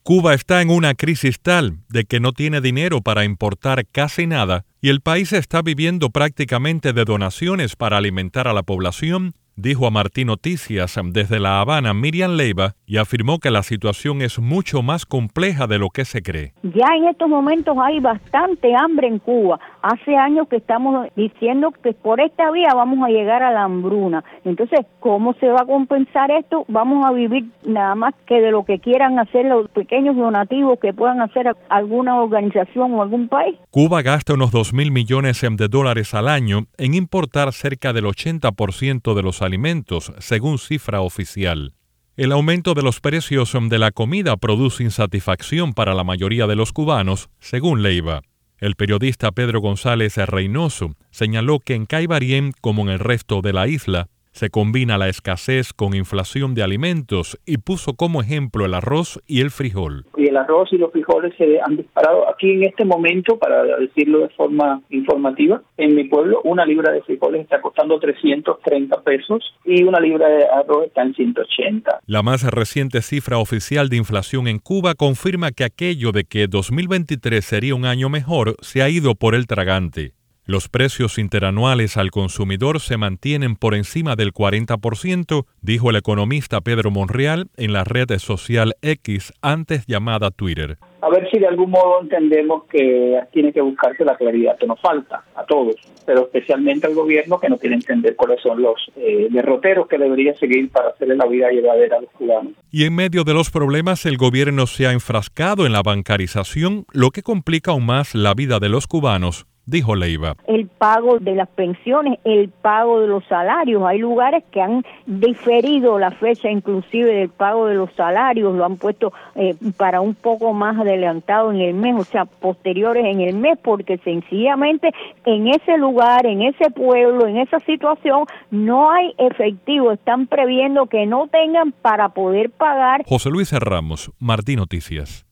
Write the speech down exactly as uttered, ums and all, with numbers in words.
Cuba está en una crisis tal de que no tiene dinero para importar casi nada y el país está viviendo prácticamente de donaciones para alimentar a la población, dijo a Martín Noticias desde La Habana Miriam Leiva y afirmó que la situación es mucho más compleja de lo que se cree. Ya en estos momentos hay bastante hambre en Cuba. Hace años que estamos diciendo que por esta vía vamos a llegar a la hambruna. Entonces, ¿cómo se va a compensar esto? Vamos a vivir nada más que de lo que quieran hacer los pequeños donativos que puedan hacer alguna organización o algún país. Cuba gasta unos dos mil millones de dólares al año en importar cerca del ochenta por ciento de los alimentos, según cifra oficial. El aumento de los precios de la comida produce insatisfacción para la mayoría de los cubanos, según Leiva. El periodista Pedro González Reynoso señaló que en Caibarien, como en el resto de la isla, se combina la escasez con inflación de alimentos y puso como ejemplo el arroz y el frijol. Y el arroz y los frijoles se han disparado. Aquí en este momento, para decirlo de forma informativa, en mi pueblo una libra de frijoles está costando trescientos treinta pesos y una libra de arroz está en ciento ochenta. La más reciente cifra oficial de inflación en Cuba confirma que aquello de que dos mil veintitrés sería un año mejor se ha ido por el tragante. Los precios interanuales al consumidor se mantienen por encima del cuarenta por ciento, dijo el economista Pedro Monreal en la red social X, antes llamada Twitter. A ver si de algún modo entendemos que tiene que buscarse la claridad que nos falta a todos, pero especialmente al gobierno que no quiere entender cuáles son los eh, derroteros que debería seguir para hacerle la vida llevadera a los cubanos. Y en medio de los problemas, el gobierno se ha enfrascado en la bancarización, lo que complica aún más la vida de los cubanos, dijo Leiva. El pago de las pensiones, el pago de los salarios. Hay lugares que han diferido la fecha inclusive del pago de los salarios, lo han puesto eh, para un poco más adelantado en el mes, o sea, posteriores en el mes, porque sencillamente en ese lugar, en ese pueblo, en esa situación, no hay efectivo. Están previendo que no tengan para poder pagar. José Luis Ramos, Martín Noticias.